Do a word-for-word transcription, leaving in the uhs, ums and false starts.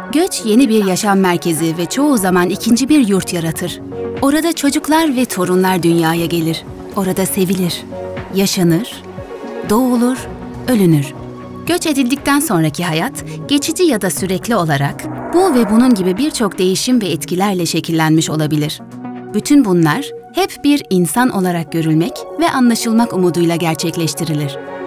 Göç yeni bir yaşam merkezi ve çoğu zaman ikinci bir yurt yaratır. Orada çocuklar ve torunlar dünyaya gelir. Orada sevilir, yaşanır, doğulur, ölünür. Göç edildikten sonraki hayat, geçici ya da sürekli olarak bu ve bunun gibi birçok değişim ve etkilerle şekillenmiş olabilir. Bütün bunlar hep bir insan olarak görülmek ve anlaşılmak umuduyla gerçekleştirilir.